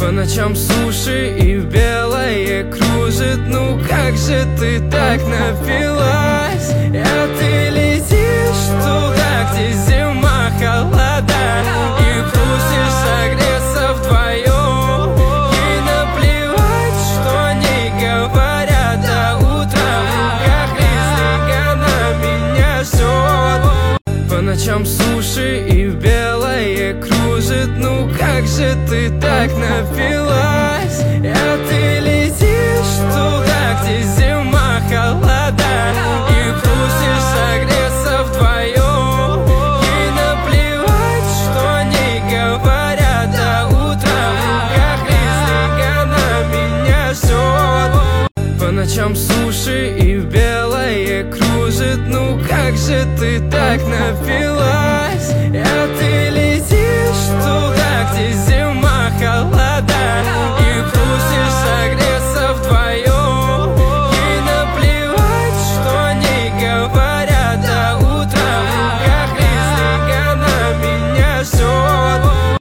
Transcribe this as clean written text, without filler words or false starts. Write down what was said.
По ночам суши и белое кружит. Ну как же ты так напилась? А ты летишь туда, где зима, холода, и просишь согреться вдвоем. Ей наплевать, что они говорят, до утра в руках листик, она меня ждет. По ночам суши и белое кружит. Ну как же ты так напилась? А ты летишь туда, где зима, холода, и просишь согреться вдвоем. Ей наплевать, что они говорят, до утра в руках листик, она меня ждет. По ночам суши и белое кружит. Ну как же ты так напилась?